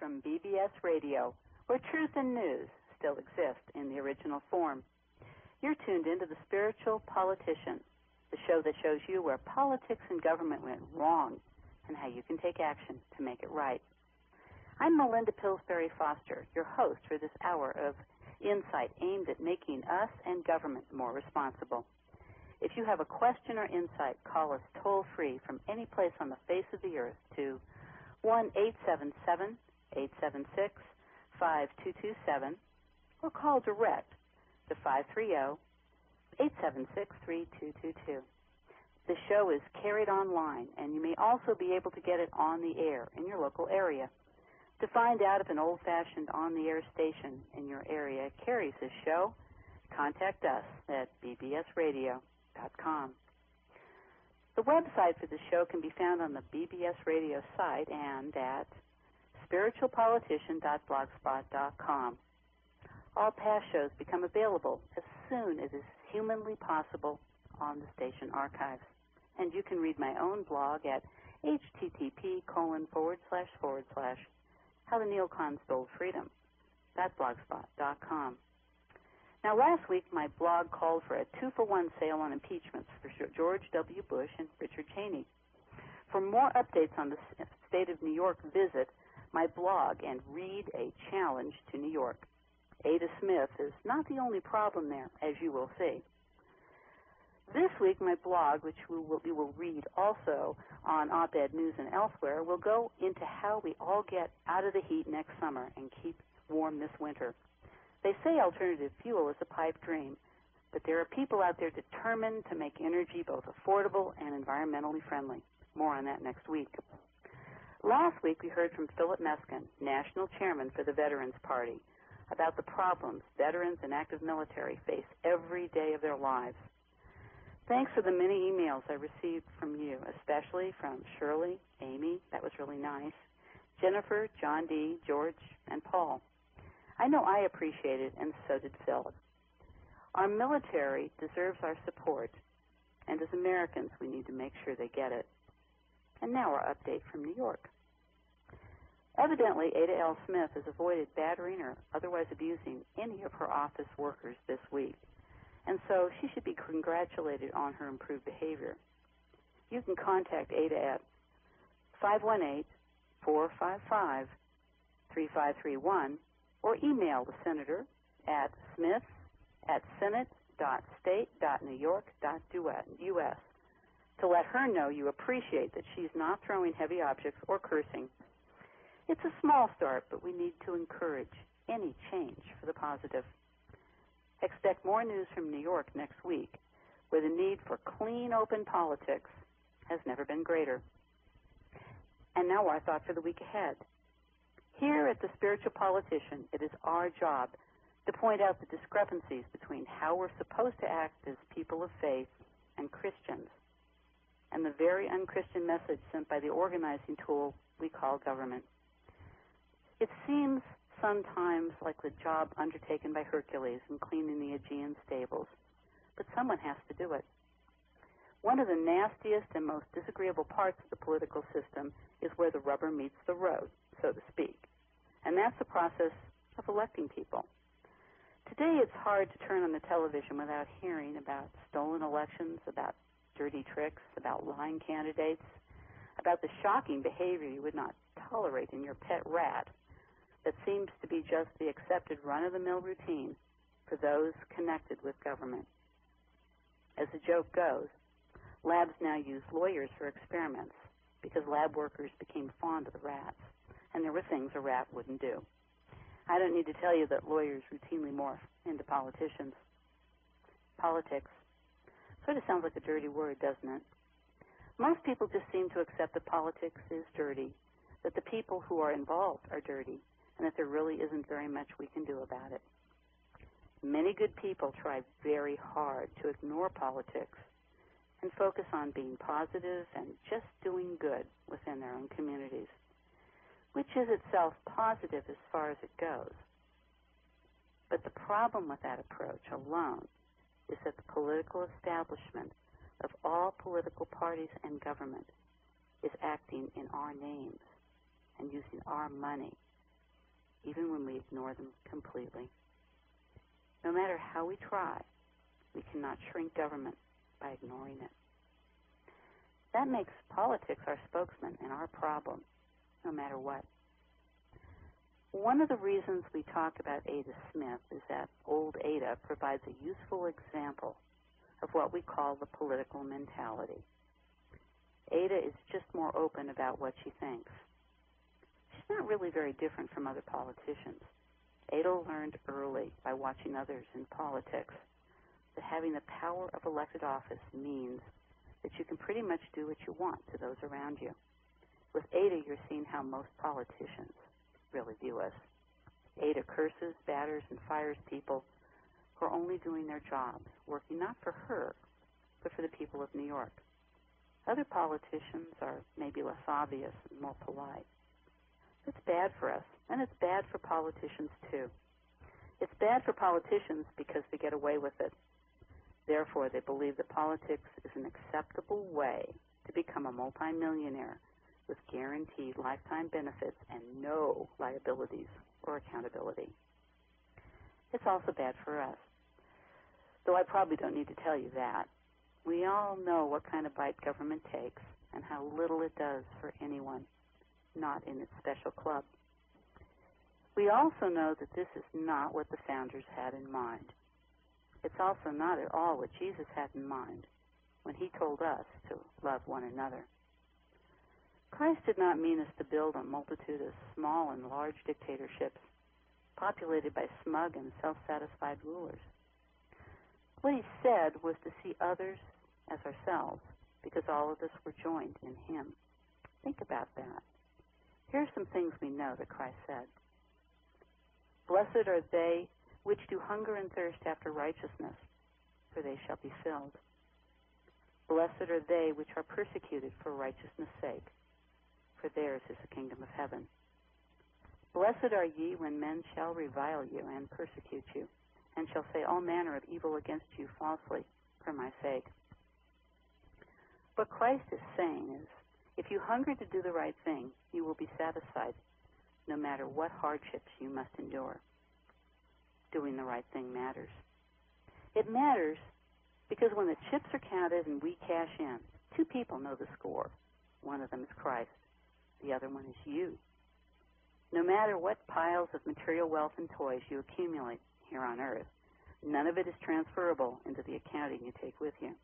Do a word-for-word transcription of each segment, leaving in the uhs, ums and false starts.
from B B S Radio, where truth and news still exist in the original form. You're tuned into The Spiritual Politician, the show that shows you where politics and government went wrong and how you can take action to make it right. I'm Melinda Pillsbury Foster, your host for this hour of insight aimed at making us and government more responsible. If you have a question or insight, call us toll-free from any place on the face of the earth to one eight seven seven, eight seven six, five two two seven or call direct to five three zero, eight seven six, three two two two. The show is carried online, and you may also be able to get it on the air in your local area. To find out if an old-fashioned on-the-air station in your area carries this show, contact us at b b s radio dot com. The website for the show can be found on the B B S Radio site and at spiritual politician dot blogspot dot com. All past shows become available as soon as is humanly possible on the station archives. And you can read my own blog at http colon forward slash forward slash how the neocons stole freedom dot blogspot dot com. Now, last week, my blog called for a two-for-one sale on impeachments for George W. Bush and Richard Cheney. For more updates on the state of New York, visit my blog and read A Challenge to New York. Ada Smith is not the only problem there, as you will see. This week, my blog, which we will, we will read also on Op-Ed News and elsewhere, will go into how we all get out of the heat next summer and keep warm this winter. They say alternative fuel is a pipe dream, but there are people out there determined to make energy both affordable and environmentally friendly. More on that next week. Last week, we heard from Philip Meskin, National Chairman for the Veterans Party, about the problems veterans and active military face every day of their lives. Thanks for the many emails I received from you, especially from Shirley, Amy, that was really nice, Jennifer, John D., George, and Paul. I know I appreciate it, and so did Philip. Our military deserves our support, and as Americans, we need to make sure they get it. And now our update from New York. Evidently, Ada L. Smith has avoided battering or otherwise abusing any of her office workers this week, and so she should be congratulated on her improved behavior. You can contact Ada at five one eight, four five five, three five three one or email the senator at smith at senate dot state dot new york dot u s to let her know you appreciate that she's not throwing heavy objects or cursing. It's a small start, but we need to encourage any change for the positive. Expect more news from New York next week, where the need for clean, open politics has never been greater. And now our thought for the week ahead. Here at The Spiritual Politician, it is our job to point out the discrepancies between how we're supposed to act as people of faith and Christians, and the very unchristian message sent by the organizing tool we call government. It seems sometimes like the job undertaken by Hercules in cleaning the Aegean stables, but someone has to do it. One of the nastiest and most disagreeable parts of the political system is where the rubber meets the road, so to speak, and that's the process of electing people. Today it's hard to turn on the television without hearing about stolen elections, about dirty tricks, about lying candidates, about the shocking behavior you would not tolerate in your pet rat that seems to be just the accepted run-of-the-mill routine for those connected with government. As the joke goes, labs now use lawyers for experiments because lab workers became fond of the rats, and there were things a rat wouldn't do. I don't need to tell you that lawyers routinely morph into politicians. Politics sort of sounds like a dirty word, doesn't it? Most people just seem to accept that politics is dirty, that the people who are involved are dirty, and that there really isn't very much we can do about it. Many good people try very hard to ignore politics and focus on being positive and just doing good within their own communities, which is itself positive as far as it goes. But the problem with that approach alone is that the political establishment of all political parties and government is acting in our names and using our money even when we ignore them completely. No matter how we try, we cannot shrink government by ignoring it. That makes politics our spokesman and our problem, no matter what. One of the reasons we talk about Ada Smith is that old Ada provides a useful example of what we call the political mentality. Ada is just more open about what she thinks. She's not really very different from other politicians. Ada learned early by watching others in politics that having the power of elected office means that you can pretty much do what you want to those around you. With Ada, you're seeing how most politicians really view us. Ada curses, batters, and fires people who are only doing their jobs, working not for her, but for the people of New York. Other politicians are maybe less obvious and more polite. It's bad for us, and it's bad for politicians, too. It's bad for politicians because they get away with it. Therefore, they believe that politics is an acceptable way to become a multimillionaire with guaranteed lifetime benefits and no liabilities or accountability. It's also bad for us, though I probably don't need to tell you that. We all know what kind of bite government takes and how little it does for anyone not in its special club. We also know that this is not what the founders had in mind. It's also not at all what Jesus had in mind when he told us to love one another. Christ did not mean us to build a multitude of small and large dictatorships populated by smug and self-satisfied rulers. What he said was to see others as ourselves because all of us were joined in him. Think about that. Here are some things we know that Christ said. Blessed are they which do hunger and thirst after righteousness, for they shall be filled. Blessed are they which are persecuted for righteousness' sake, for theirs is the kingdom of heaven. Blessed are ye when men shall revile you and persecute you, and shall say all manner of evil against you falsely for my sake. What Christ is saying is, if you hunger to do the right thing, you will be satisfied, no matter what hardships you must endure. Doing the right thing matters. It matters because when the chips are counted and we cash in, two people know the score. One of them is Christ. The other one is you. No matter what piles of material wealth and toys you accumulate here on earth, none of it is transferable into the accounting you take with you.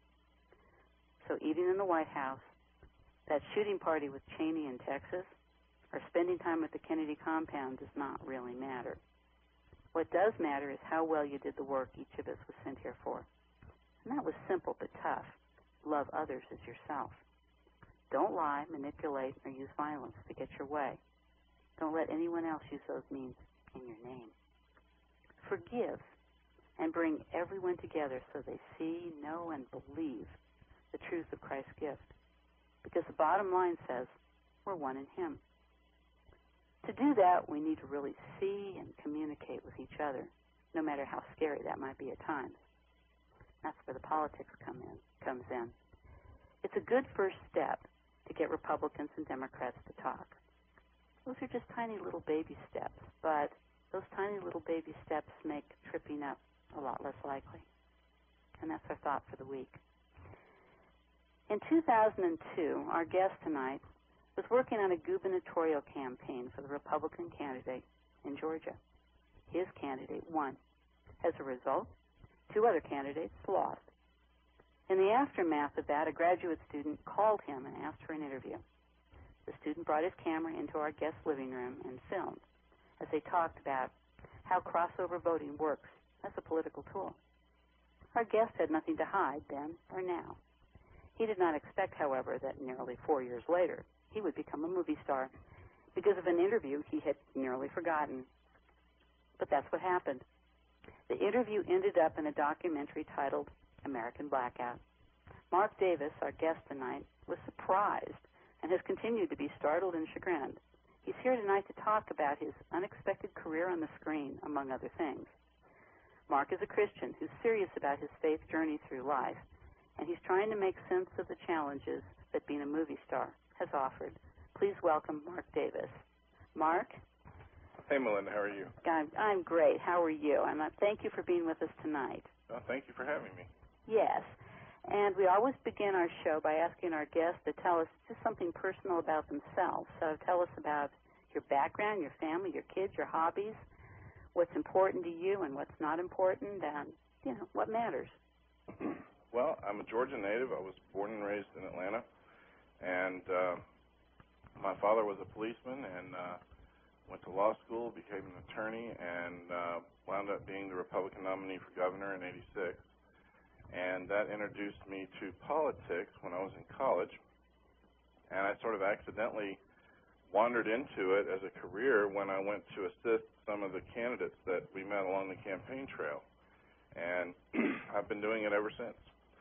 So eating in the White House, that shooting party with Cheney in Texas, or spending time at the Kennedy compound does not really matter. What does matter is how well you did the work each of us was sent here for. And that was simple but tough. Love others as yourself. Don't lie, manipulate, or use violence to get your way. Don't let anyone else use those means in your name. Forgive and bring everyone together so they see, know, and believe the truth of Christ's gift. Because the bottom line says we're one in him. To do that, we need to really see and communicate with each other, no matter how scary that might be at times. That's where the politics come in, comes in. It's a good first step to get Republicans and Democrats to talk. Those are just tiny little baby steps, but those tiny little baby steps make tripping up a lot less likely. And that's our thought for the week. In two thousand two, our guest tonight was working on a gubernatorial campaign for the Republican candidate in Georgia. His candidate won. As a result, two other candidates lost. In the aftermath of that, a graduate student called him and asked for an interview. The student brought his camera into our guest's living room and filmed as they talked about how crossover voting works as a political tool. Our guest had nothing to hide then or now. He did not expect, however, that nearly four years later, he would become a movie star because of an interview he had nearly forgotten. But that's what happened. The interview ended up in a documentary titled American Blackout. Mark Davis, our guest tonight, was surprised and has continued to be startled and chagrined. He's here tonight to talk about his unexpected career on the screen, among other things. Mark is a Christian who's serious about his faith journey through life, and he's trying to make sense of the challenges that being a movie star has offered. Please welcome Mark Davis. Mark? Hey, Melinda, how are you? I'm, I'm great. How are you? And uh, thank you for being with us tonight. Well, thank you for having me. Yes. And we always begin our show by asking our guests to tell us just something personal about themselves. So tell us about your background, your family, your kids, your hobbies, what's important to you and what's not important, and, you know, what matters. Well, I'm a Georgia native. I was born and raised in Atlanta. And uh, my father was a policeman and uh, went to law school, became an attorney, and uh, wound up being the Republican nominee for governor in eighty-six. And that introduced me to politics when I was in college. And I sort of accidentally wandered into it as a career when I went to assist some of the candidates that we met along the campaign trail. And I've been doing it ever since.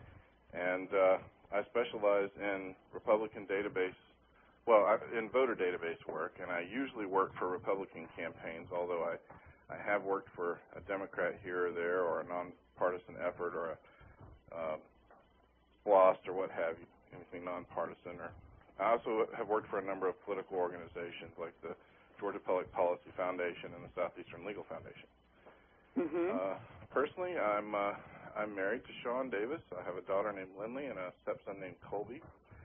And uh, I specialize in Republican database, well, I, in voter database work, and I usually work for Republican campaigns, although I, I have worked for a Democrat here or there, or a nonpartisan effort, or a uh, SPLOST, or what have you, anything nonpartisan. Or I also have worked for a number of political organizations, like the Georgia Public Policy Foundation and the Southeastern Legal Foundation. Mm-hmm. Uh, personally, I'm uh, I'm married to Sean Davis. I have a daughter named Lindley and a stepson named Colby,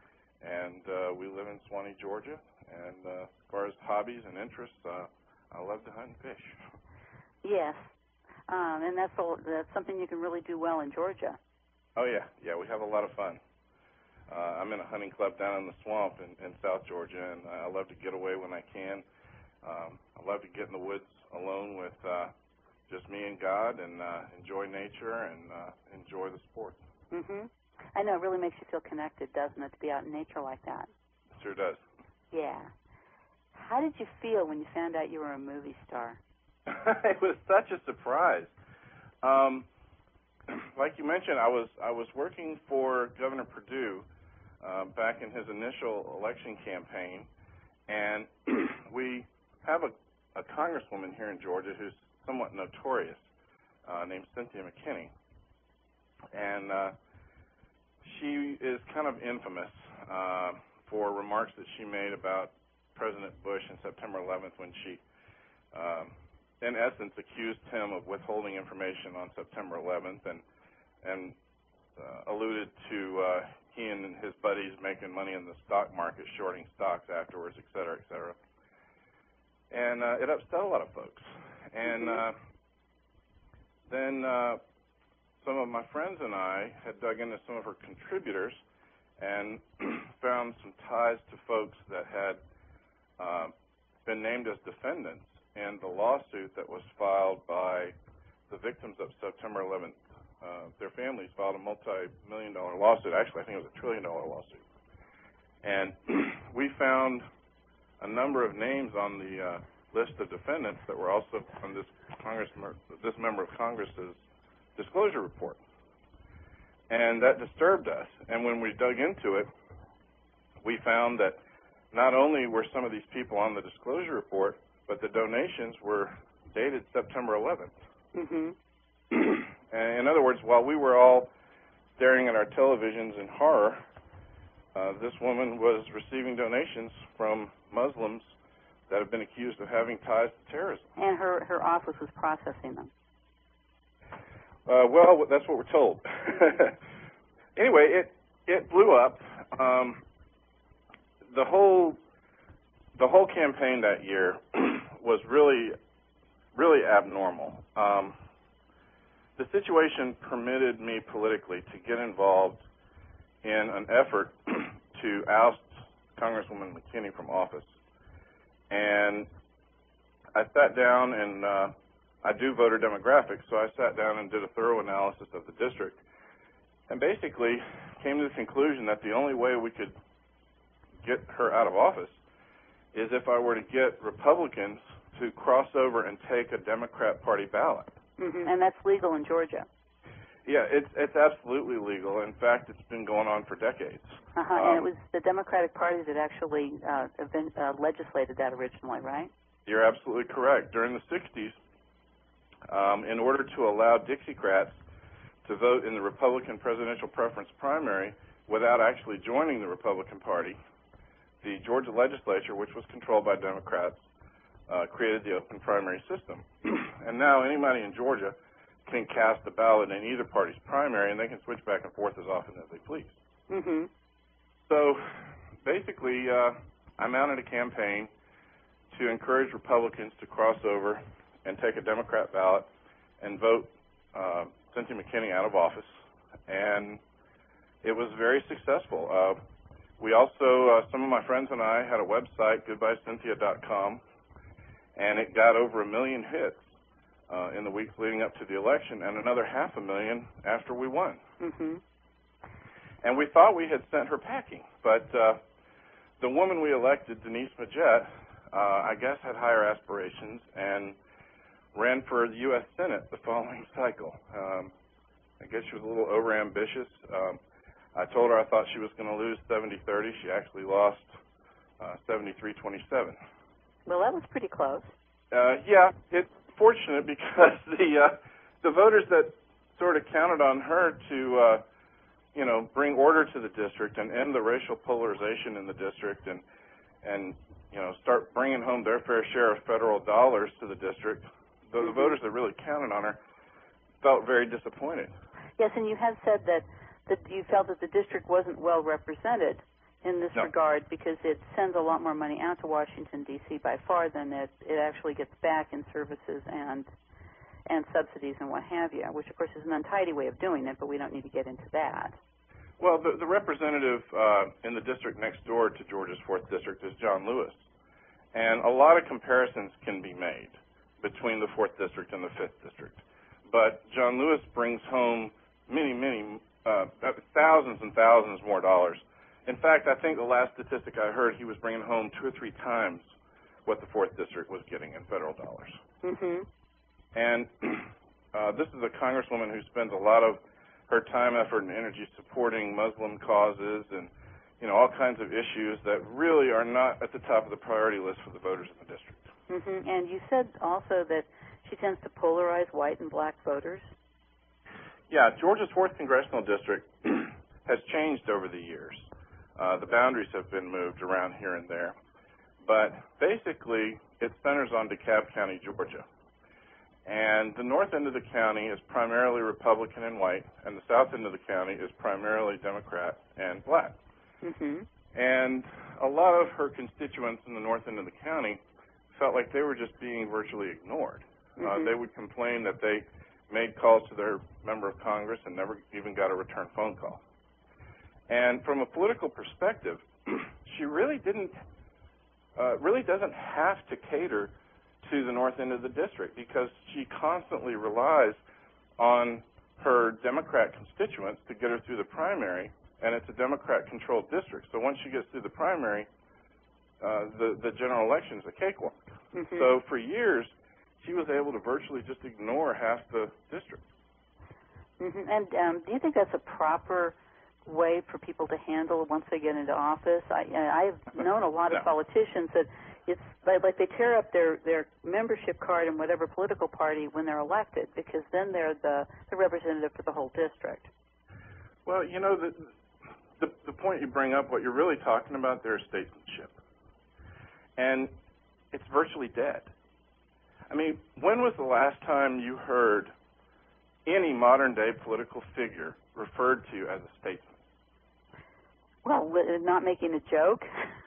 and uh, we live in Swanee, Georgia. And uh, as far as hobbies and interests, uh, I love to hunt and fish. Yes, um, and that's all, that's something you can really do well in Georgia. Oh yeah, yeah, we have a lot of fun. Uh, I'm in a hunting club down in the swamp in, in South Georgia, and I love to get away when I can. Um, I love to get in the woods alone with uh, just me and God, and uh, enjoy nature and uh, enjoy the sport. Mm-hmm. I know, it really makes you feel connected, doesn't it, to be out in nature like that? It sure does. Yeah. How did you feel when you found out you were a movie star? It was such a surprise. Um, like you mentioned, I was I was working for Governor Perdue uh, back in his initial election campaign, and we have a, a congresswoman here in Georgia who's somewhat notorious, uh, named Cynthia McKinney, and uh, she is kind of infamous uh, for remarks that she made about President Bush on September eleventh, when she, um, in essence, accused him of withholding information on September eleventh, and and uh, alluded to uh, he and his buddies making money in the stock market, shorting stocks afterwards, et cetera, et cetera. And uh, it upset a lot of folks. And uh, then uh, some of my friends and I had dug into some of her contributors and found some ties to folks that had uh, been named as defendants in the lawsuit that was filed by the victims of September eleventh. Uh, their families filed a multi-million dollar lawsuit. Actually, I think it was a trillion dollar lawsuit. And we found a number of names on the uh, list of defendants that were also on this Congress, this member of Congress's disclosure report. And that disturbed us. And when we dug into it, we found that not only were some of these people on the disclosure report, but the donations were dated September eleventh. Mm-hmm. And in other words, while we were all staring at our televisions in horror, uh, this woman was receiving donations from Muslims that have been accused of having ties to terrorism. And her, her office was processing them. Uh, well, that's what we're told. Anyway, it it blew up. Um, the whole the whole campaign that year was really really abnormal. Um, the situation permitted me politically to get involved in an effort to oust Congresswoman McKinney from office, and I sat down and uh, I do voter demographics, so I sat down and did a thorough analysis of the district, and basically came to the conclusion that the only way we could get her out of office is if I were to get Republicans to cross over and take a Democrat Party ballot. Mm-hmm. And that's legal in Georgia. Yeah, it's it's absolutely legal. In fact, it's been going on for decades. Uh-huh. Um, and it was the Democratic Party that actually uh, been, uh, legislated that originally, right? You're absolutely correct. During the sixties, um, in order to allow Dixiecrats to vote in the Republican presidential preference primary without actually joining the Republican Party, the Georgia legislature, which was controlled by Democrats, uh, created the open primary system. And now anybody in Georgia can cast a ballot in either party's primary, and they can switch back and forth as often as they please. Mm-hmm. So basically, uh, I mounted a campaign to encourage Republicans to cross over and take a Democrat ballot and vote uh, Cynthia McKinney out of office. And it was very successful. Uh, we also, uh, some of my friends and I had a website, goodbye cynthia dot com, and it got over a million hits uh, in the weeks leading up to the election, and another half a million after we won. Mm-hmm. And we thought we had sent her packing, but uh, the woman we elected, Denise Majette, uh, I guess had higher aspirations and ran for the U S Senate the following cycle. Um, I guess she was a little overambitious. Um, I told her I thought she was going to lose seventy thirty. She actually lost uh, seventy-three twenty-seven. Well, that was pretty close. Uh, yeah, it's fortunate because the uh, the voters that sort of counted on her to uh, you know, bring order to the district and end the racial polarization in the district and, and you know, start bringing home their fair share of federal dollars to the district, the, mm-hmm. the voters that really counted on her felt very disappointed. Yes, and you have said that, that you felt that the district wasn't well represented in this no. regard because it sends a lot more money out to Washington, D C by far than it, it actually gets back in services and and subsidies and what have you, which, of course, is an untidy way of doing it, but we don't need to get into that. Well, the, the representative uh, in the district next door to Georgia's fourth District is John Lewis. And a lot of comparisons can be made between the fourth District and the fifth District. But John Lewis brings home many, many, uh, thousands and thousands more dollars. In fact, I think the last statistic I heard, he was bringing home two or three times what the fourth District was getting in federal dollars. Mm-hmm. And uh, this is a congresswoman who spends a lot of her time, effort, and energy supporting Muslim causes and, you know, all kinds of issues that really are not at the top of the priority list for the voters in the district. Mm-hmm. And you said also that she tends to polarize white and black voters. Yeah, Georgia's fourth Congressional District has changed over the years. Uh, the boundaries have been moved around here and there. But basically, it centers on DeKalb County, Georgia. And the north end of the county is primarily Republican and white, and the south end of the county is primarily Democrat and black. Mm-hmm. And a lot of her constituents in the north end of the county felt like they were just being virtually ignored. Mm-hmm. Uh, they would complain that they made calls to their member of Congress and never even got a return phone call. And from a political perspective, she really didn't, uh, really doesn't have to cater to the north end of the district because she constantly relies on her Democrat constituents to get her through the primary, and it's a Democrat-controlled district. So once she gets through the primary, uh, the, the general election is a cakewalk. Mm-hmm. So for years, she was able to virtually just ignore half the district. Mm-hmm. And um, do you think that's a proper way for people to handle once they get into office? I, I've known a lot of no. politicians that it's like, like they tear up their, their membership card in whatever political party when they're elected because then they're the, the representative for the whole district. Well, you know, the, the, the point you bring up, what you're really talking about there is statesmanship. And it's virtually dead. I mean, when was the last time you heard any modern-day political figure referred to as a statesman? Well, not making a joke.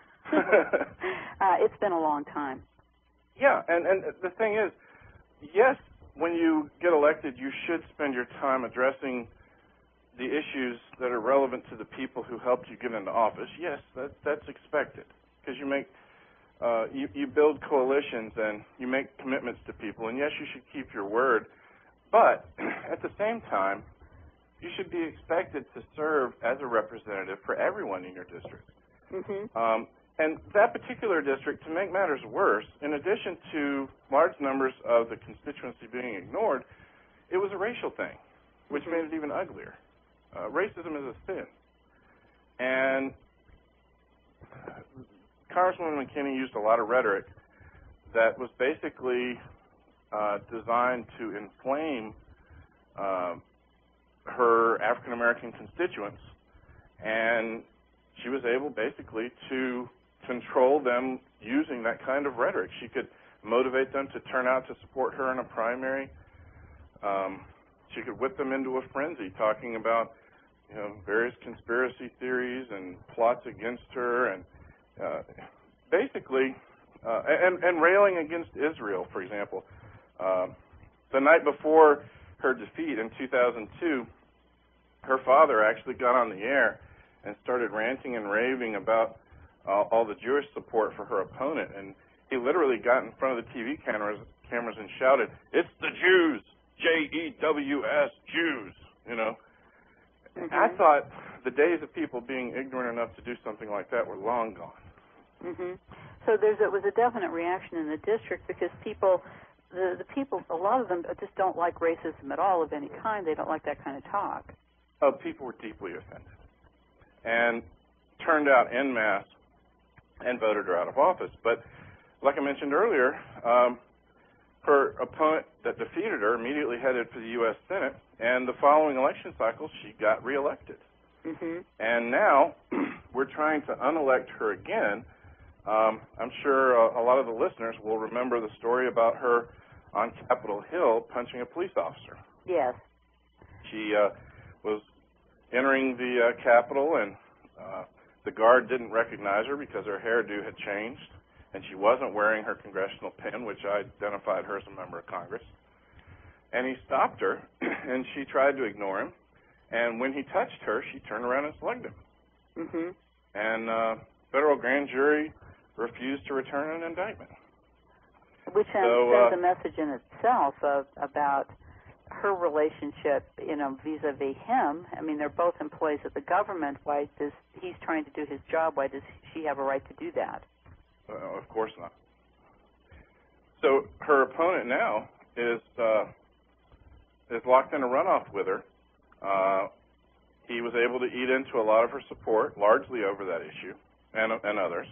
uh, it's been a long time. Yeah, and, and the thing is, yes, when you get elected, you should spend your time addressing the issues that are relevant to the people who helped you get into office. Yes, that, that's expected because you make uh, you, you build coalitions and you make commitments to people. And yes, you should keep your word, but at the same time, you should be expected to serve as a representative for everyone in your district. Mm-hmm. Um, and that particular district, to make matters worse, in addition to large numbers of the constituency being ignored, it was a racial thing, which mm-hmm. made it even uglier. Uh, racism is a sin. And Congresswoman McKinney used a lot of rhetoric that was basically uh, designed to inflame uh, her African-American constituents, and she was able basically to control them using that kind of rhetoric. She could motivate them to turn out to support her in a primary. Um, she could whip them into a frenzy, talking about, you know, various conspiracy theories and plots against her, and uh, basically, uh, and, and railing against Israel, for example. Uh, the night before her defeat in two thousand two, her father actually got on the air and started ranting and raving about uh, all the Jewish support for her opponent, and he literally got in front of the T V cameras, cameras and shouted, "It's the Jews, J E W S, Jews," you know. Mm-hmm. I thought the days of people being ignorant enough to do something like that were long gone. Mm-hmm. So there's it was a definite reaction in the district because people, the, the people, a lot of them just don't like racism at all of any kind. They don't like that kind of talk. Oh, people were deeply offended and turned out en masse and voted her out of office. But like I mentioned earlier, um, her opponent that defeated her immediately headed for the U S Senate, and the following election cycle, she got reelected. Mm-hmm. And now we're trying to unelect her again. Um, I'm sure a, a lot of the listeners will remember the story about her on Capitol Hill punching a police officer. Yes. She uh, was entering the uh, Capitol, and uh, the guard didn't recognize her because her hairdo had changed, and she wasn't wearing her congressional pin, which identified her as a member of Congress. And he stopped her, and she tried to ignore him. And when he touched her, she turned around and slugged him. Mm-hmm. And uh, federal grand jury refused to return an indictment. Which so, sends uh, a message in itself of, about her relationship, you know, vis-a-vis him. I mean, they're both employees of the government. Why does he's trying to do his job? Why does she have a right to do that? Uh, of course not. So her opponent now is uh, is locked in a runoff with her. Uh, he was able to eat into a lot of her support, largely over that issue, and and others,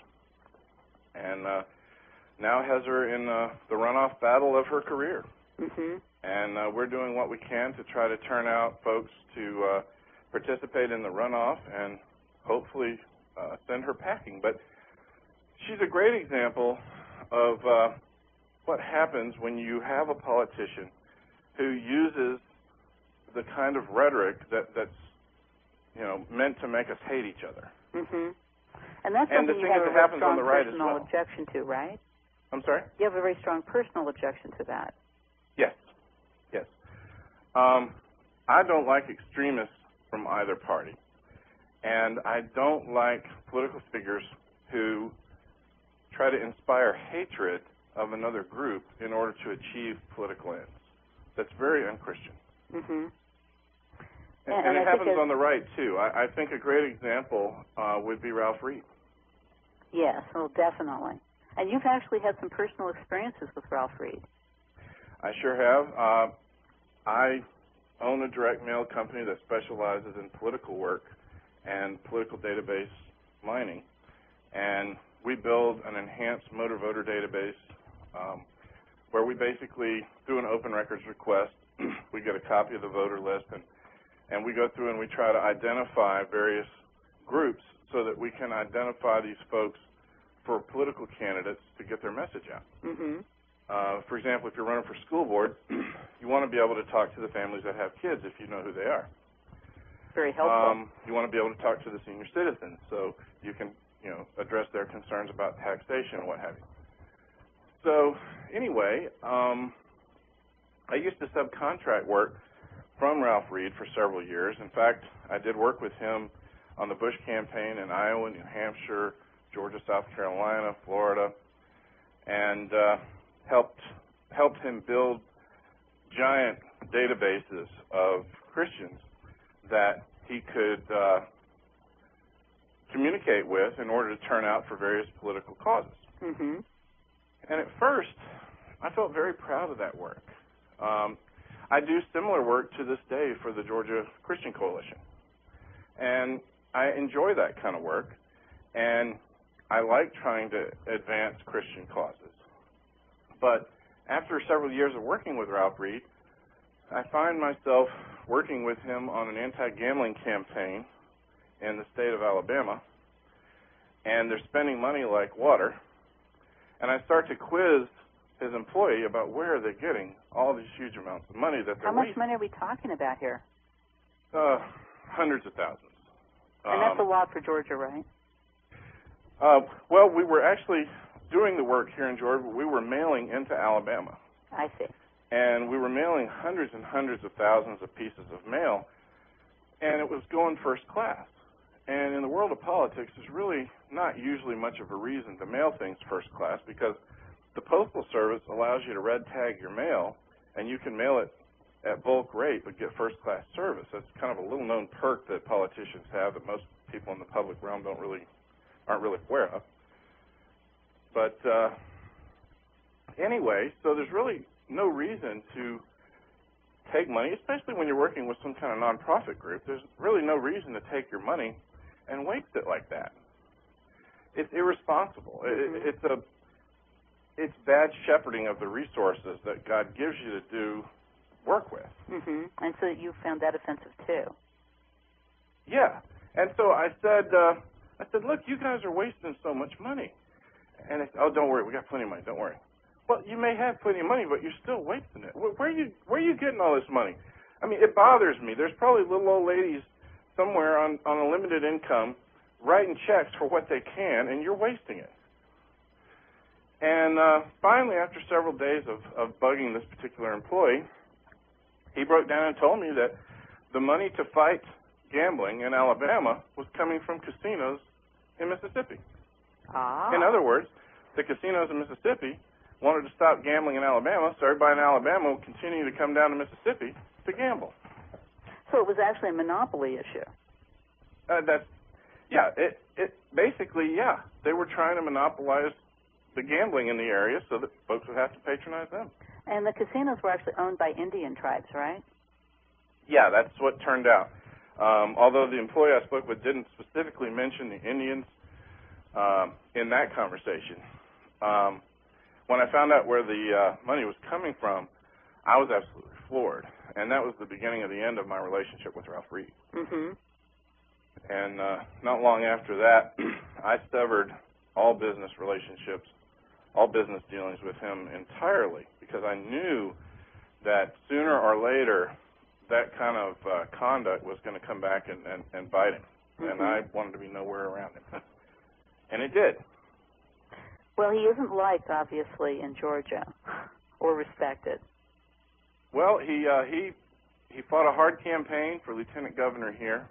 and uh, now has her in uh, the runoff battle of her career. Mm-hmm. And uh, we're doing what we can to try to turn out folks to uh, participate in the runoff and hopefully uh, send her packing. But she's a great example of uh, what happens when you have a politician who uses the kind of rhetoric that, that's, you know, meant to make us hate each other. Mm-hmm. And that's and something you thing have is, a it very happens strong on the right personal as well. objection to, right? I'm sorry? You have a very strong personal objection to that. Yes. Yes. Um, I don't like extremists from either party. And I don't like political figures who try to inspire hatred of another group in order to achieve political ends. That's very unchristian. Mm-hmm. And, and, and it I happens on the right, too. I, I think a great example uh, would be Ralph Reed. Yes, well, definitely. And you've actually had some personal experiences with Ralph Reed. I sure have. Uh, I own a direct mail company that specializes in political work and political database mining. And we build an enhanced motor voter database um, where we basically, through an open records request, we get a copy of the voter list, and, and we go through and we try to identify various groups so that we can identify these folks for political candidates to get their message out. Mm-hmm. Uh, for example, if you're running for school board, you want to be able to talk to the families that have kids if you know who they are. Very helpful. Um, you want to be able to talk to the senior citizens so you can, you know, address their concerns about taxation and what have you. So anyway, um, I used to subcontract work from Ralph Reed for several years. In fact, I did work with him on the Bush campaign in Iowa, New Hampshire, Georgia, South Carolina, Florida, and uh, helped helped him build giant databases of Christians that he could uh, communicate with in order to turn out for various political causes. Mm-hmm. And at first, I felt very proud of that work. Um, I do similar work to this day for the Georgia Christian Coalition. And I enjoy that kind of work. And I like trying to advance Christian causes. But after several years of working with Ralph Reed, I find myself working with him on an anti-gambling campaign in the state of Alabama, and they're spending money like water. And I start to quiz his employee about where are they getting all these huge amounts of money that they're How much wasting. money are we talking about here? Uh, hundreds of thousands. And that's Um, a lot for Georgia, right? Uh, well, we were actually doing the work here in Georgia. We were mailing into Alabama. I see. And we were mailing hundreds and hundreds of thousands of pieces of mail, and it was going first class. And in the world of politics, there's really not usually much of a reason to mail things first class, because the Postal Service allows you to red tag your mail, and you can mail it at bulk rate but get first class service. That's kind of a little known perk that politicians have that most people in the public realm don't really aren't really aware of. But uh, anyway, so there's really no reason to take money, especially when you're working with some kind of nonprofit group. There's really no reason to take your money and waste it like that. It's irresponsible. Mm-hmm. it, it's a it's bad shepherding of the resources that God gives you to do work with. Mm-hmm. And so you found that offensive too. Yeah. And so I said, uh, I said, look, you guys are wasting so much money. And they said, oh, don't worry, we got plenty of money, don't worry. Well, you may have plenty of money, but you're still wasting it. Where, where are you where are you getting all this money? I mean, it bothers me. There's probably little old ladies somewhere on, on a limited income writing checks for what they can, and you're wasting it. And uh, finally, after several days of, of bugging this particular employee, he broke down and told me that the money to fight gambling in Alabama was coming from casinos in Mississippi. Ah. In other words, the casinos in Mississippi wanted to stop gambling in Alabama, so everybody in Alabama will continue to come down to Mississippi to gamble. So it was actually a monopoly issue. Uh, that's, yeah, it, it basically, yeah, they were trying to monopolize the gambling in the area so that folks would have to patronize them. And the casinos were actually owned by Indian tribes, right? Yeah, that's what turned out. Um, although the employee I spoke with didn't specifically mention the Indians um, in that conversation. Um, when I found out where the uh, money was coming from, I was absolutely floored. And that was the beginning of the end of my relationship with Ralph Reed. Mm-hmm. And uh, not long after that, I severed all business relationships, all business dealings with him entirely, because I knew that sooner or later that kind of uh, conduct was going to come back and, and, and bite him. Mm-hmm. And I wanted to be nowhere around him. And it did. Well, he isn't liked, obviously, in Georgia, or respected. Well, he uh, he he fought a hard campaign for lieutenant governor here,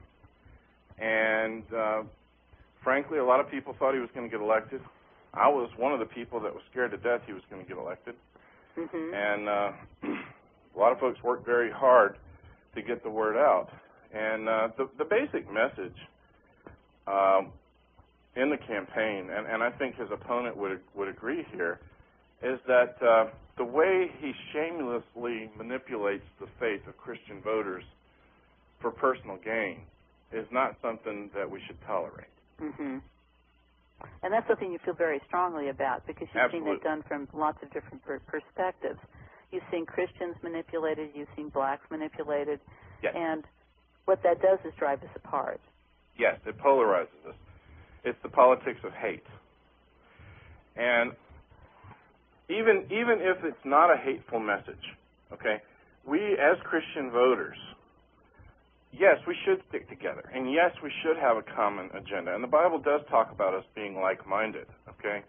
and uh, frankly, a lot of people thought he was going to get elected. I was one of the people that was scared to death he was going to get elected. Mm-hmm. And uh, a lot of folks worked very hard to get the word out. And uh, the, the basic message um, in the campaign, and, and I think his opponent would would agree here, is that uh, the way he shamelessly manipulates the faith of Christian voters for personal gain is not something that we should tolerate. Mm-hmm. And that's something you feel very strongly about, because you've Absolutely. seen it done from lots of different per- perspectives. You've seen Christians manipulated, you've seen blacks manipulated, Yes. and what that does is drive us apart. Yes, it polarizes us. It's the politics of hate. And even even if it's not a hateful message, okay, we as Christian voters, yes, we should stick together. And yes, we should have a common agenda. And the Bible does talk about us being like-minded, okay?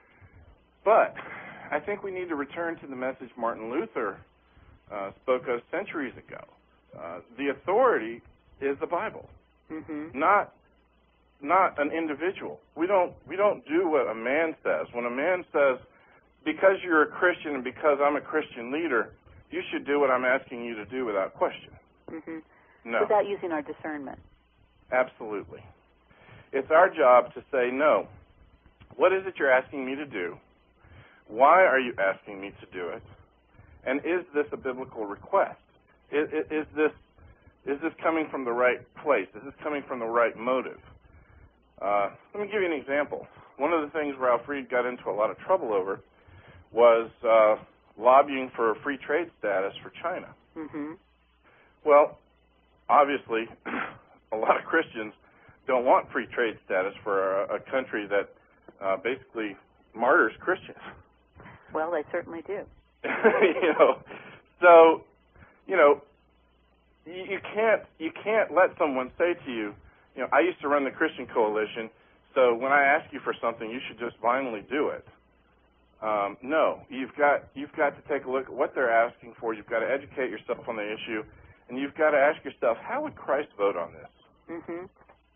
But I think we need to return to the message Martin Luther uh, spoke of centuries ago. Uh, the authority is the Bible, mm-hmm. not not an individual. We don't we don't do what a man says. When a man says, because you're a Christian and because I'm a Christian leader, you should do what I'm asking you to do without question. Mm-hmm. No. Without using our discernment. Absolutely. It's our job to say, no, what is it you're asking me to do? Why are you asking me to do it? And is this a biblical request? Is, is this is this coming from the right place? Is this coming from the right motive? Uh, let me give you an example. One of the things Ralph Reed got into a lot of trouble over was uh, lobbying for a free trade status for China. Mm-hmm. Well, obviously, a lot of Christians don't want free trade status for a, a country that uh, basically martyrs Christians. Well, they certainly do. you know, so, you know, you, you can't you can't let someone say to you, you know, I used to run the Christian Coalition, so when I ask you for something, you should just blindly do it. Um, no, you've got you've got to take a look at what they're asking for. You've got to educate yourself on the issue, and you've got to ask yourself, how would Christ vote on this? Mm-hmm.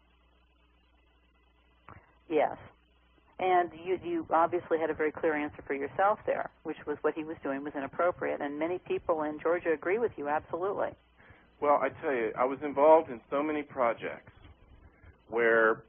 Yes. And you, you obviously had a very clear answer for yourself there, which was what he was doing was inappropriate. And many people in Georgia agree with you, absolutely. Well, I tell you, I was involved in so many projects where,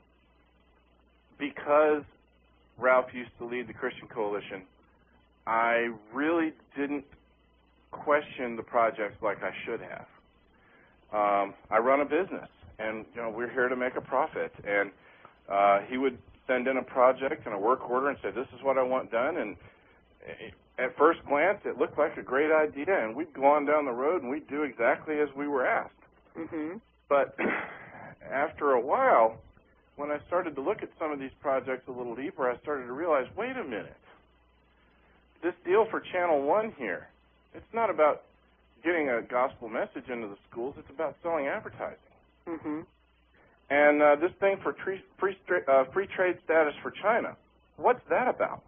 because Ralph used to lead the Christian Coalition, I really didn't question the projects like I should have. Um, I run a business, and you know we're here to make a profit. And uh, he would send in a project and a work order and say, "This is what I want done." And at first glance, it looked like a great idea, and we'd go on down the road and we'd do exactly as we were asked. Mm-hmm. But after a while, when I started to look at some of these projects a little deeper, I started to realize, wait a minute, this deal for Channel One here, it's not about getting a gospel message into the schools, it's about selling advertising. Mm-hmm. And uh, this thing for free, free, uh, free trade status for China, what's that about?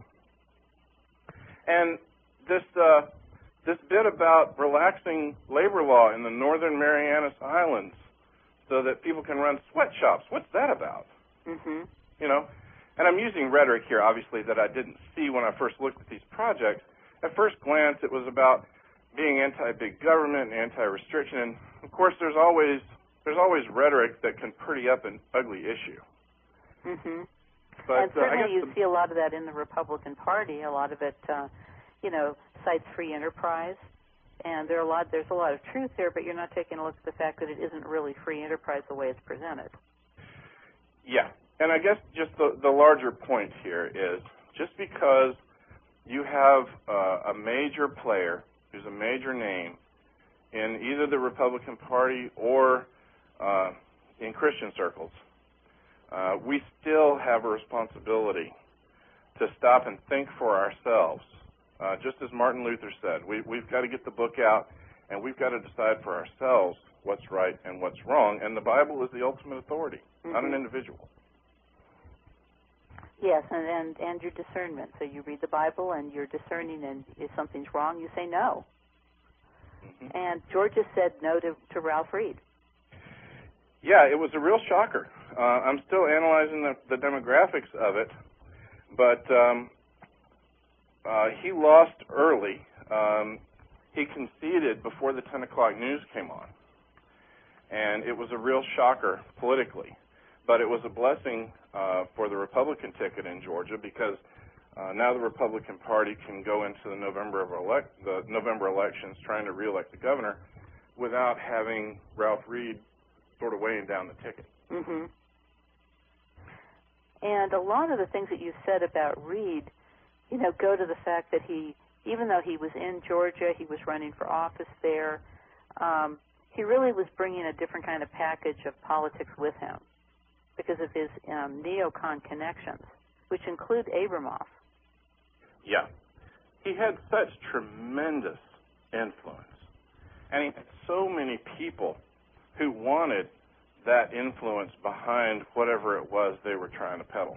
And this uh, this bit about relaxing labor law in the Northern Marianas Islands so that people can run sweatshops, what's that about? Mm-hmm. You know, and I'm using rhetoric here, obviously, that I didn't see when I first looked at these projects. At first glance, it was about being anti-big government and anti-restriction. And, of course, there's always there's always rhetoric that can pretty up an ugly issue. Mm-hmm. But, and certainly uh, I guess you the, see a lot of that in the Republican Party. A lot of it, uh, you know, cites free enterprise. And there are a lot, there's a lot of truth there, but you're not taking a look at the fact that it isn't really free enterprise the way it's presented. Yeah. And I guess just the, the larger point here is just because you have uh, a major player who's a major name in either the Republican Party or uh, in Christian circles, uh, we still have a responsibility to stop and think for ourselves. Uh, just as Martin Luther said, we, we've got to get the book out and we've got to decide for ourselves what's right and what's wrong. And the Bible is the ultimate authority, mm-hmm. not an individual. Yes, and, and, and your discernment. So you read the Bible and you're discerning, and if something's wrong, you say no. Mm-hmm. And Georgia said no to, to Ralph Reed. Yeah, it was a real shocker. Uh, I'm still analyzing the, the demographics of it, but um, uh, he lost early. Um, he conceded before the ten o'clock news came on, and it was a real shocker politically. But it was a blessing uh, for the Republican ticket in Georgia because uh, now the Republican Party can go into the November of elect the November elections trying to reelect the governor without having Ralph Reed sort of weighing down the ticket. Mm-hmm. And a lot of the things that you said about Reed, you know, go to the fact that he, even though he was in Georgia, he was running for office there, um, he really was bringing a different kind of package of politics with him because of his um, neocon connections, which include Abramoff. Yeah. He had such tremendous influence. And he had so many people who wanted that influence behind whatever it was they were trying to peddle.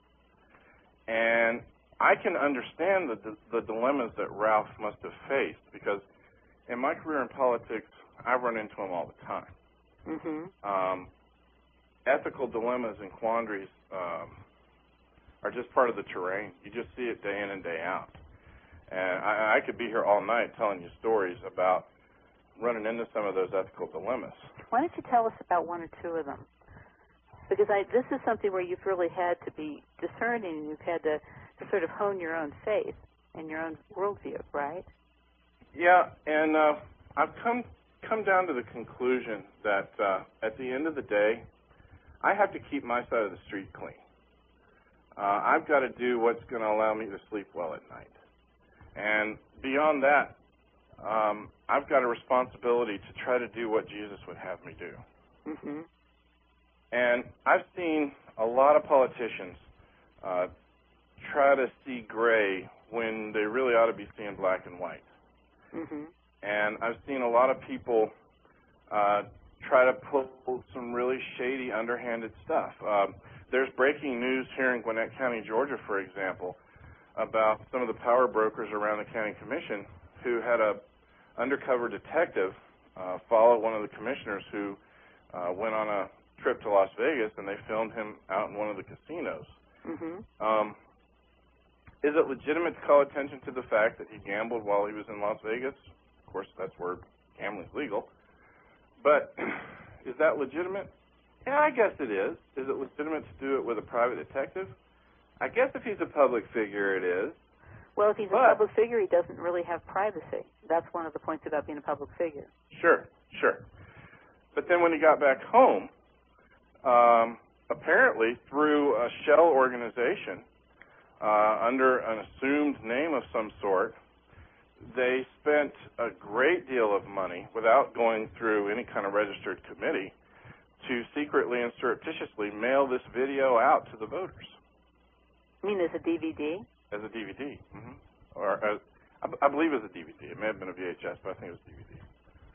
And I can understand the, the, the dilemmas that Ralph must have faced because in my career in politics, I run into them all the time. Mm-hmm. Um, ethical dilemmas and quandaries um, are just part of the terrain. You just see it day in and day out. And I, I could be here all night telling you stories about running into some of those ethical dilemmas. Why don't you tell us about one or two of them? Because I, this is something where you've really had to be discerning and you've had to, to sort of hone your own faith and your own worldview, right? Yeah, and uh, I've come come down to the conclusion that uh, at the end of the day, I have to keep my side of the street clean. Uh, I've got to do what's going to allow me to sleep well at night. And beyond that, um, I've got a responsibility to try to do what Jesus would have me do. Mm-hmm. And I've seen a lot of politicians uh, try to see gray when they really ought to be seeing black and white. Mm-hmm. And I've seen a lot of people uh, try to pull some really shady, underhanded stuff. Uh, there's breaking news here in Gwinnett County, Georgia, for example, about some of the power brokers around the county commission who had a undercover detective uh, follow one of the commissioners who uh, went on a trip to Las Vegas, and they filmed him out in one of the casinos. Mm-hmm. Um, is it legitimate to call attention to the fact that he gambled while he was in Las Vegas? Of course, that's where gambling's legal. But is that legitimate? Yeah, I guess it is. Is it legitimate to do it with a private detective? I guess if he's a public figure, it is. Well, if he's but, a public figure, he doesn't really have privacy. That's one of the points about being a public figure. Sure, sure. But then when he got back home, um, apparently through a shell organization uh, under an assumed name of some sort, they spent a great deal of money without going through any kind of registered committee to secretly and surreptitiously mail this video out to the voters. You mean as a D V D? As a D V D. Mm-hmm. Or as, I, I believe as a D V D. It may have been a V H S, but I think it was D V D.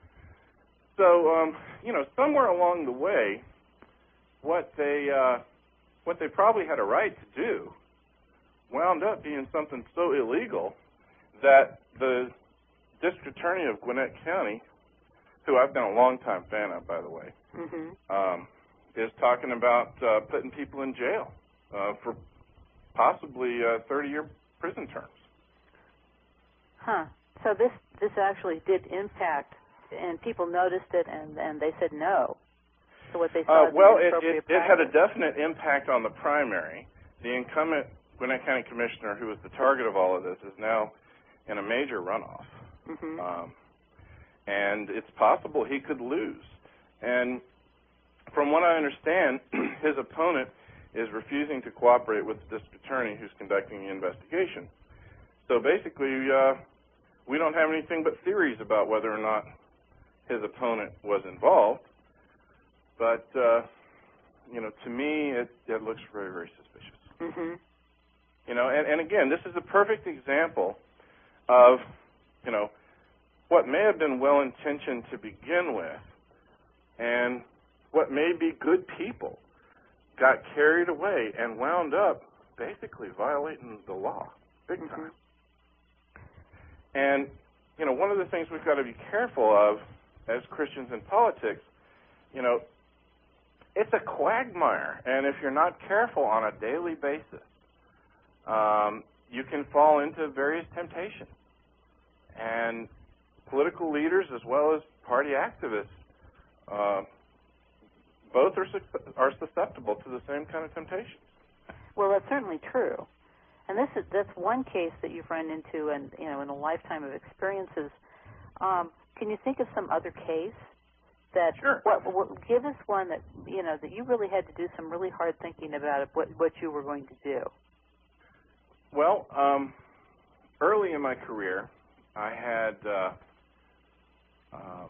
So, um, you know, somewhere along the way, what they uh, what they probably had a right to do wound up being something so illegal that the district attorney of Gwinnett County, who I've been a long-time fan of, by the way, mm-hmm. um, is talking about uh, putting people in jail uh, for possibly uh, thirty-year prison terms. Huh. So this this actually did impact, and people noticed it, and, and they said no to what they saw Uh, as well, an it, inappropriate it, it had a practice. definite impact on the primary. The incumbent Gwinnett County Commissioner, who was the target of all of this, is now in a major runoff. Mm-hmm. Um, and it's possible he could lose. And from what I understand, his opponent is refusing to cooperate with the district attorney who's conducting the investigation. So basically, uh, we don't have anything but theories about whether or not his opponent was involved. But, uh, you know, to me, it, it looks very, very suspicious. Mm-hmm. You know, and, and again, this is a perfect example of, you know, what may have been well-intentioned to begin with, and what may be good people got carried away and wound up basically violating the law big time. Mm-hmm. And, you know, one of the things we've got to be careful of as Christians in politics, you know, it's a quagmire, and if you're not careful on a daily basis, um, you can fall into various temptations. And political leaders as well as party activists, uh, both are, are susceptible to the same kind of temptations. Well, that's certainly true. And this is that's one case that you've run into, and you know, in a lifetime of experiences. Um, can you think of some other case that? Sure. What, what, give us one that you know that you really had to do some really hard thinking about what what you were going to do. Well, um, early in my career, I had uh, um,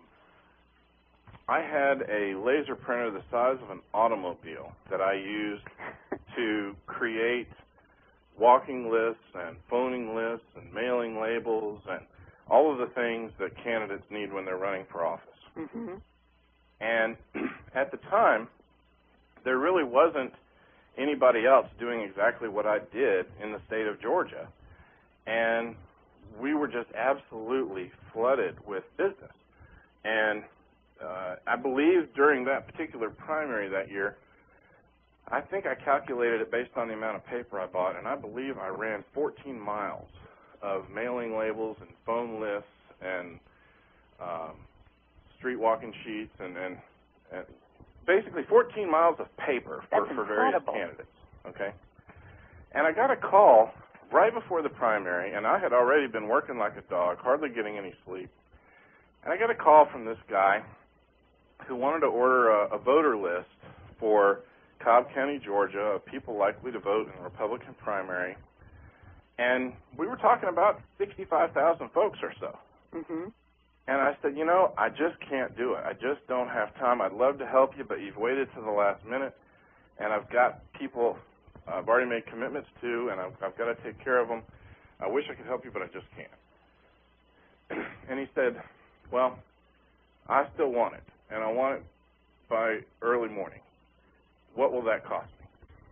I had a laser printer the size of an automobile that I used to create walking lists and phoning lists and mailing labels and all of the things that candidates need when they're running for office. Mm-hmm. And at the time, there really wasn't anybody else doing exactly what I did in the state of Georgia. And we were just absolutely flooded with business. And uh, I believe during that particular primary that year, I think I calculated it based on the amount of paper I bought, and I believe I ran fourteen miles of mailing labels and phone lists and um, street walking sheets and, and, and basically fourteen miles of paper for, for various candidates. Okay, and I got a call right before the primary, and I had already been working like a dog, hardly getting any sleep. And I got a call from this guy who wanted to order a, a voter list for Cobb County, Georgia, of people likely to vote in a Republican primary. And we were talking about sixty-five thousand folks or so. Mm-hmm. And I said, you know, I just can't do it. I just don't have time. I'd love to help you, but you've waited to the last minute, and I've got people I've already made commitments to, and I've, I've got to take care of them. I wish I could help you, but I just can't. And he said, well, I still want it, and I want it by early morning. What will that cost me?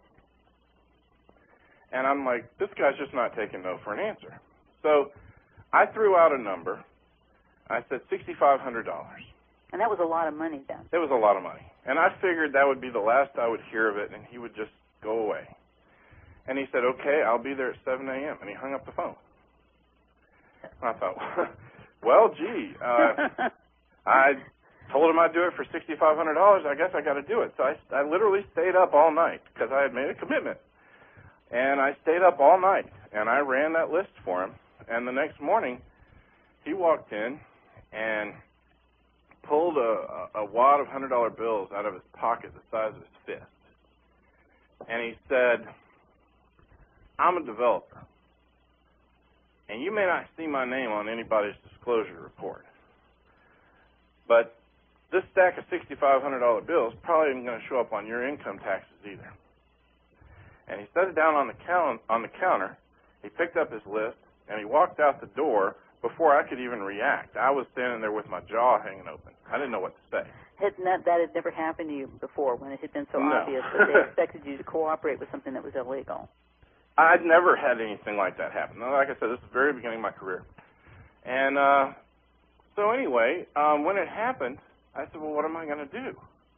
And I'm like, this guy's just not taking no for an answer. So I threw out a number. I said six thousand five hundred dollars. And that was a lot of money then. It was a lot of money. And I figured that would be the last I would hear of it, and he would just go away. And he said, okay, I'll be there at seven a.m. And he hung up the phone. And I thought, well, gee, uh, I told him I'd do it for six thousand five hundred dollars. I guess I got to do it. So I, I literally stayed up all night because I had made a commitment. And I stayed up all night, and I ran that list for him. And the next morning, he walked in and pulled a, a, a wad of one hundred dollar bills out of his pocket the size of his fist. And he said, I'm a developer, and you may not see my name on anybody's disclosure report, but this stack of six thousand five hundred dollar bills probably isn't going to show up on your income taxes either. And he set it down on the, count, on the counter. He picked up his list, and he walked out the door before I could even react. I was standing there with my jaw hanging open. I didn't know what to say. Had not, that had never happened to you before, when it had been so No. obvious that they expected you to cooperate with something that was illegal. I'd never had anything like that happen. Like I said, this is the very beginning of my career. And uh, so anyway, um, when it happened, I said, well, what am I going to do?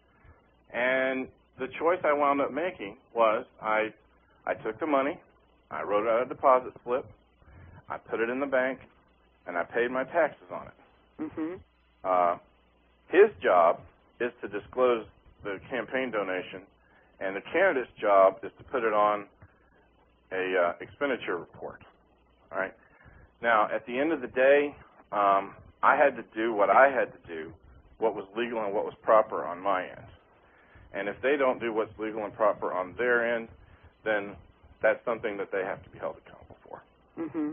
And the choice I wound up making was I, I took the money, I wrote out a deposit slip, I put it in the bank, and I paid my taxes on it. Mm-hmm. Uh, his job is to disclose the campaign donation, and the candidate's job is to put it on a uh, expenditure report. All right. Now, at the end of the day, um, I had to do what I had to do, what was legal and what was proper on my end. And if they don't do what's legal and proper on their end, then that's something that they have to be held accountable for. Mm-hmm.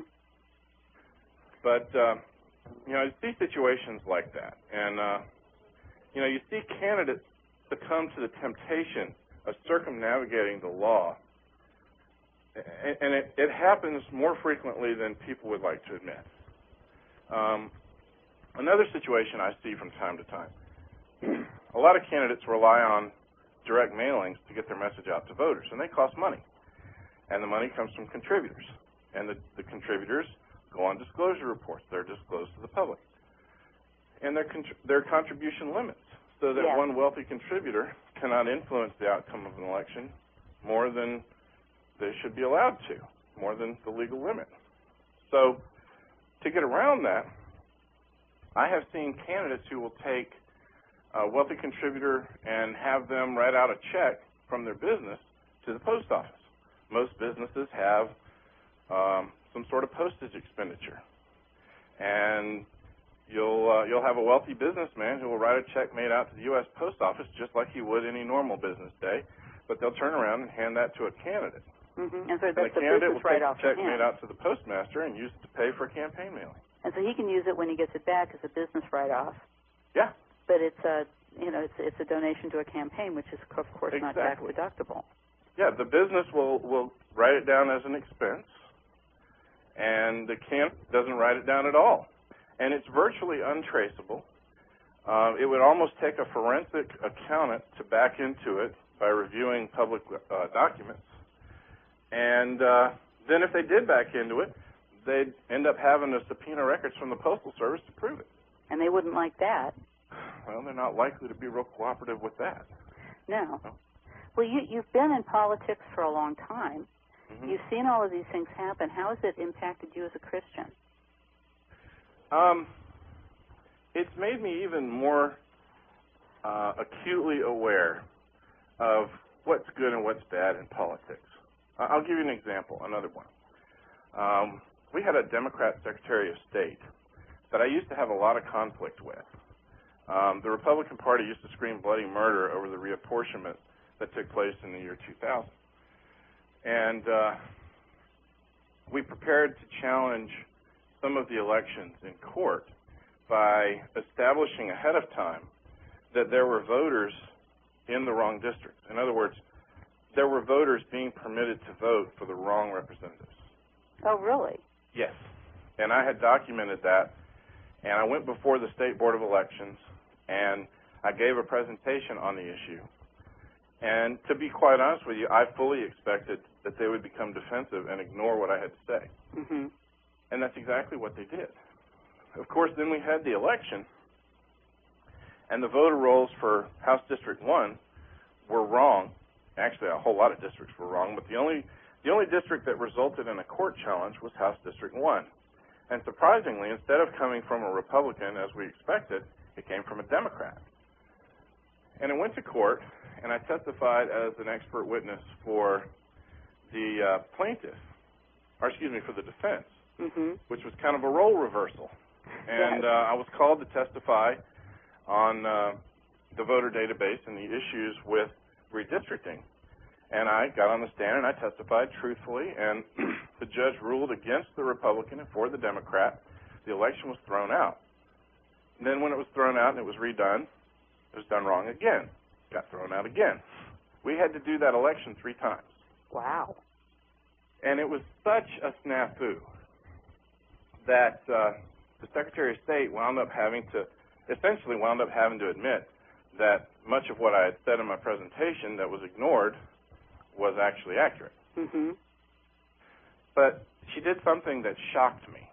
But, uh, you know, you see situations like that. And, uh, you know, you see candidates succumb to the temptation of circumnavigating the law. And it, it happens more frequently than people would like to admit. Um, another situation I see from time to time, a lot of candidates rely on direct mailings to get their message out to voters, and they cost money. And the money comes from contributors. And the, the contributors go on disclosure reports. They're disclosed to the public. And their, their contribution limits, so that yeah. one wealthy contributor cannot influence the outcome of an election more than they should be allowed to, more than the legal limit. So to get around that, I have seen candidates who will take a wealthy contributor and have them write out a check from their business to the post office. Most businesses have um, some sort of postage expenditure. And you'll uh, you'll have a wealthy businessman who will write a check made out to the U S Post Office just like he would any normal business day, but they'll turn around and hand that to a candidate. Mm-hmm. And so that's and the the candidate business will take write-off the check for him. made out to the postmaster and use it to pay for a campaign mailing. And so he can use it when he gets it back as a business write-off. Yeah. But it's a, you know, it's it's a donation to a campaign, which is of course not tax Exactly. deductible. Yeah, the business will will write it down as an expense, and the candidate doesn't write it down at all, and it's virtually untraceable. Uh, it would almost take a forensic accountant to back into it by reviewing public uh, documents. And uh, then if they did back into it, they'd end up having to subpoena records from the Postal Service to prove it. And they wouldn't like that. Well, they're not likely to be real cooperative with that. No. no. Well, you, you've been in politics for a long time. Mm-hmm. You've seen all of these things happen. How has it impacted you as a Christian? Um, it's made me even more uh, acutely aware of what's good and what's bad in politics. I'll give you an example, another one. Um, we had a Democrat Secretary of State that I used to have a lot of conflict with. Um, the Republican Party used to scream bloody murder over the reapportionment that took place in the year two thousand. And uh, we prepared to challenge some of the elections in court by establishing ahead of time that there were voters in the wrong district. In other words, there were voters being permitted to vote for the wrong representatives. Oh, really? Yes. And I had documented that, and I went before the State Board of Elections, and I gave a presentation on the issue. And to be quite honest with you, I fully expected that they would become defensive and ignore what I had to say. Mm-hmm. And that's exactly what they did. Of course, then we had the election, and the voter rolls for House District one were wrong. Actually, a whole lot of districts were wrong, but the only the only district that resulted in a court challenge was House District one. And surprisingly, instead of coming from a Republican, as we expected, it came from a Democrat. And it went to court, and I testified as an expert witness for the uh, plaintiff, or excuse me, for the defense, mm-hmm. which was kind of a role reversal. And yes. uh, I was called to testify on uh, the voter database and the issues with redistricting. And I got on the stand and I testified truthfully, and the judge ruled against the Republican and for the Democrat. The election was thrown out. And then when it was thrown out and it was redone, it was done wrong again. Got thrown out again. We had to do that election three times. Wow. And it was such a snafu that uh, the Secretary of State wound up having to, essentially wound up having to admit that much of what I had said in my presentation that was ignored was actually accurate. Mm-hmm. But she did something that shocked me.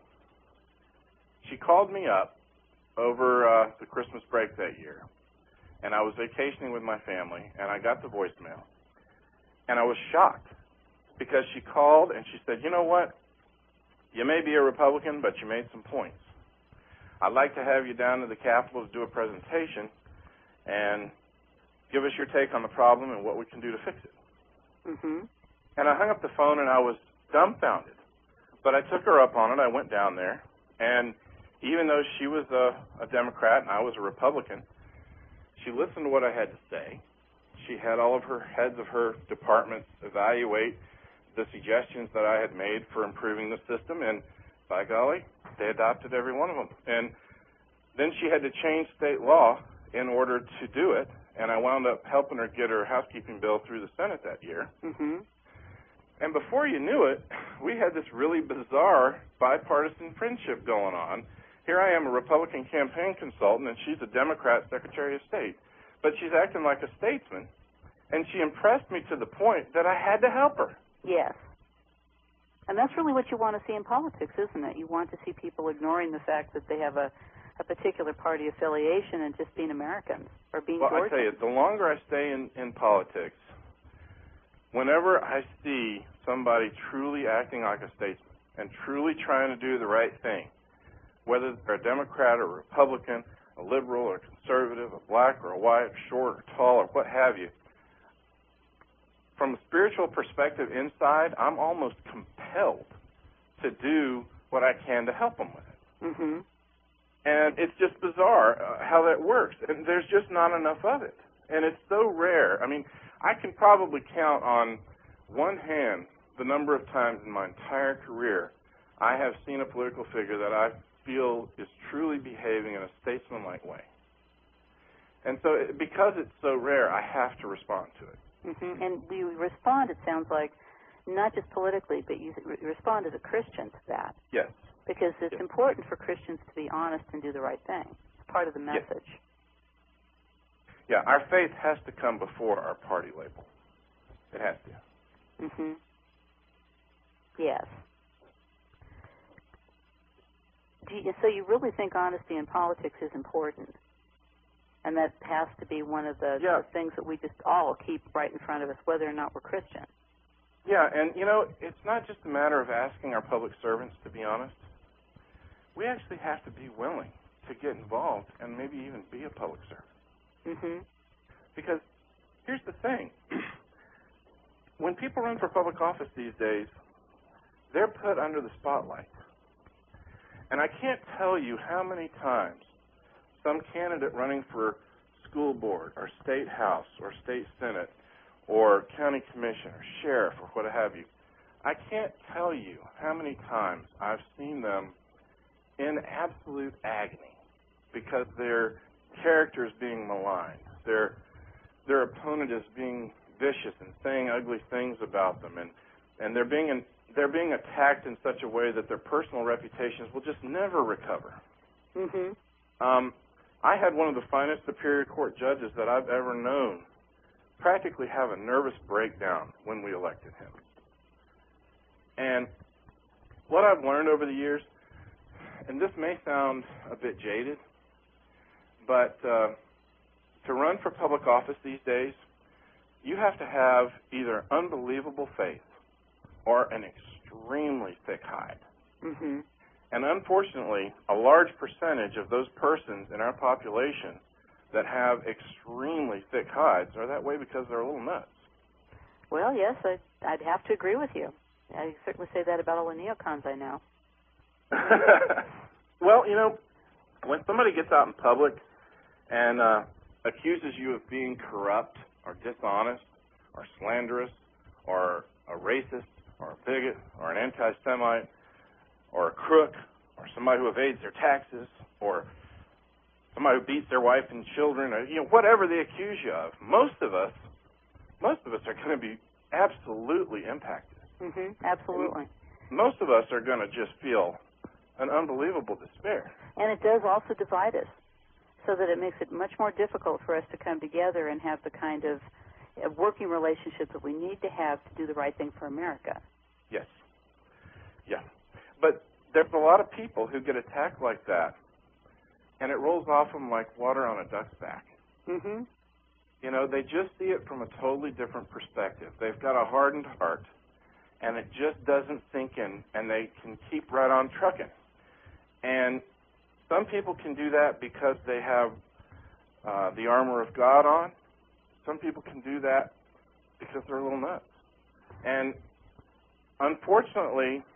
She called me up over uh, the Christmas break that year, and I was vacationing with my family, and I got the voicemail. And I was shocked because she called and she said, you know what? You may be a Republican, but you made some points. I'd like to have you down to the Capitol to do a presentation and give us your take on the problem and what we can do to fix it. Mm-hmm. And I hung up the phone and I was dumbfounded. But I took her up on it. I went down there, and even though she was a, a Democrat and I was a Republican, she listened to what I had to say. She had all of her heads of her departments evaluate the suggestions that I had made for improving the system, and by golly, they adopted every one of them. And then she had to change state law in order to do it, and I wound up helping her get her housekeeping bill through the Senate that year. Mm-hmm. And before you knew it, we had this really bizarre bipartisan friendship going on. Here I am, a Republican campaign consultant, and she's a Democrat Secretary of State. But she's acting like a statesman, and she impressed me to the point that I had to help her. Yes. And that's really what you want to see in politics, isn't it? You want to see people ignoring the fact that they have a, a particular party affiliation and just being Americans or being Well, Georgians. I tell you, the longer I stay in, in politics, whenever I see somebody truly acting like a statesman and truly trying to do the right thing, whether they're a Democrat or a Republican, a liberal or a conservative, a black or a white, short or tall or what have you, from a spiritual perspective inside, I'm almost compelled to do what I can to help them with it. Mm-hmm. And it's just bizarre uh, how that works. And there's just not enough of it. And it's so rare. I mean, I can probably count on one hand the number of times in my entire career I have seen a political figure that I feel is truly behaving in a statesmanlike way. And so it, because it's so rare, I have to respond to it. Mm-hmm. And you respond, it sounds like, not just politically, but you re- respond as a Christian to that. Yes. Because it's yes. important for Christians to be honest and do the right thing. It's part of the message. Yes. Yeah, our faith has to come before our party label. It has to. Mm-hmm. Yes. Do you, so you really think honesty in politics is important? And that has to be one of the, yeah. the things that we just all keep right in front of us, whether or not we're Christian. Yeah, and, you know, it's not just a matter of asking our public servants to be honest. We actually have to be willing to get involved and maybe even be a public servant. Mm-hmm. Because here's the thing. When people run for public office these days, they're put under the spotlight. And I can't tell you how many times some candidate running for school board or state house or state senate or county commission or sheriff or what have you, I can't tell you how many times I've seen them in absolute agony because their character is being maligned. Their, their opponent is being vicious and saying ugly things about them, and, and they're being in, they're being attacked in such a way that their personal reputations will just never recover. Mhm. Um, I had one of the finest Superior Court judges that I've ever known practically have a nervous breakdown when we elected him. And what I've learned over the years, and this may sound a bit jaded, but uh, to run for public office these days, you have to have either unbelievable faith or an extremely thick hide. Mhm. And unfortunately, a large percentage of those persons in our population that have extremely thick hides are that way because they're a little nuts. Well, yes, I'd, I'd have to agree with you. I certainly say that about all the neocons I know. Well, you know, when somebody gets out in public and uh, accuses you of being corrupt or dishonest or slanderous or a racist or a bigot or an anti-Semite or a crook or somebody who evades their taxes or somebody who beats their wife and children, or, you know, whatever they accuse you of, most of us, most of us are going to be absolutely impacted. Mhm. Absolutely. And most of us are going to just feel an unbelievable despair. And it does also divide us, so that it makes it much more difficult for us to come together and have the kind of uh, working relationship that we need to have to do the right thing for America. Yes. Yeah. But there's a lot of people who get attacked like that, and it rolls off them like water on a duck's back. Mhm. You know, they just see it from a totally different perspective. They've got a hardened heart, and it just doesn't sink in, and they can keep right on trucking. And some people can do that because they have uh, the armor of God on. Some people can do that because they're a little nuts. And unfortunately,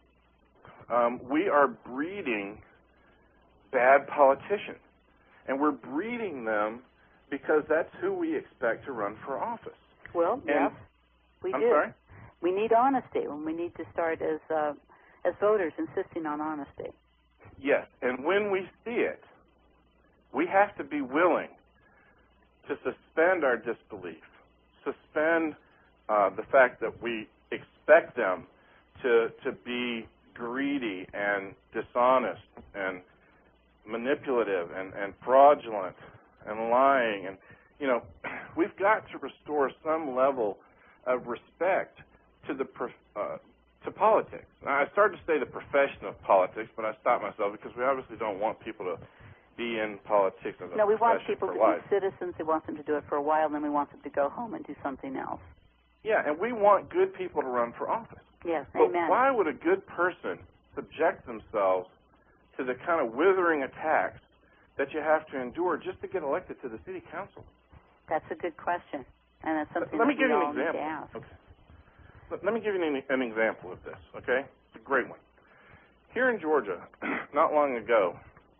um, we are breeding bad politicians. And we're breeding them because that's who we expect to run for office. Well, And, yes, we I'm do. sorry? We need honesty, and we need to start as uh, as voters insisting on honesty. Yes, and when we see it, we have to be willing to suspend our disbelief, suspend uh, the fact that we expect them to to be greedy and dishonest and manipulative and, and fraudulent and lying. And, you know, we've got to restore some level of respect to the uh, to politics. Now, I started to say the profession of politics, but I stopped myself because we obviously don't want people to be in politics as a No, we want profession people for to life. be citizens. We want them to do it for a while, and then we want them to go home and do something else. Yeah, and we want good people to run for office. Yes, but amen. Why would a good person subject themselves to the kind of withering attacks that you have to endure just to get elected to the city council? That's a good question, and that's something Let me that give we you all an need to example. ask. Okay. Let, let me give you an, an example of this, okay? It's a great one. Here in Georgia, not long ago,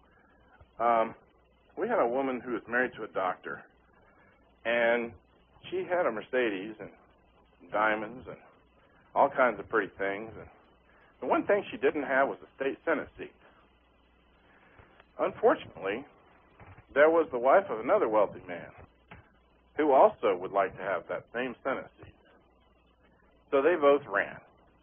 um, we had a woman who was married to a doctor, and she had a Mercedes and diamonds and all kinds of pretty things. And the one thing she didn't have was a state Senate seat. Unfortunately, there was the wife of another wealthy man who also would like to have that same Senate seat. So they both ran.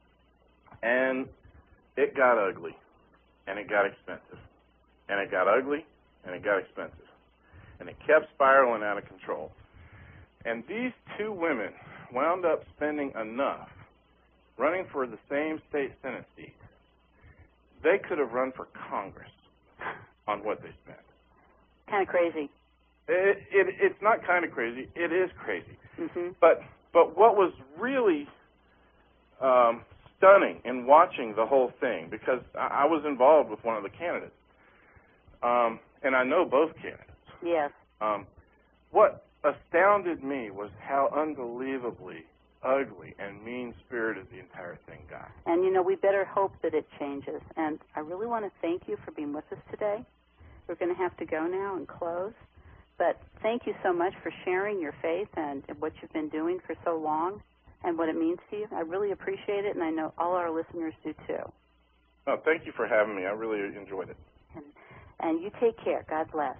And it got ugly, and it got expensive. And it got ugly, and it got expensive. And it kept spiraling out of control. And these two women wound up spending enough running for the same state Senate seat. They could have run for Congress on what they spent. Kind of crazy. It, it, it's not kind of crazy. It is crazy. Mm-hmm. But but what was really um, stunning in watching the whole thing, because I, I was involved with one of the candidates, um, and I know both candidates. Yes. Um, what astounded me was how unbelievably ugly and mean-spirited the entire thing got. And, you know, we better hope that it changes. And I really want to thank you for being with us today. We're going to have to go now and close. But thank you so much for sharing your faith and what you've been doing for so long and what it means to you. I really appreciate it, and I know all our listeners do too. Oh, thank you for having me. I really enjoyed it. And, and you take care. God bless.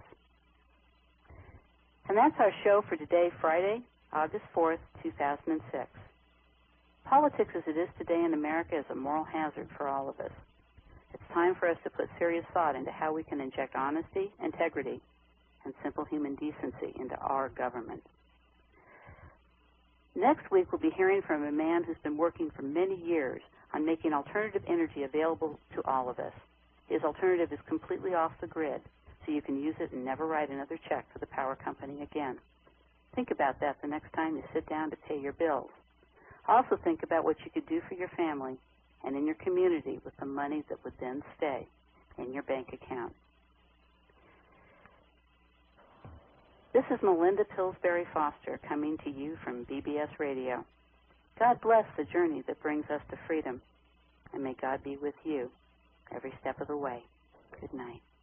And that's our show for today, Friday, August fourth, two thousand six. Politics as it is today in America is a moral hazard for all of us. It's time for us to put serious thought into how we can inject honesty, integrity, and simple human decency into our government. Next week, we'll be hearing from a man who's been working for many years on making alternative energy available to all of us. His alternative is completely off the grid, so you can use it and never write another check to the power company again. Think about that the next time you sit down to pay your bills. Also think about what you could do for your family and in your community with the money that would then stay in your bank account. This is Melinda Pillsbury Foster coming to you from B B S Radio. God bless the journey that brings us to freedom, and may God be with you every step of the way. Good night.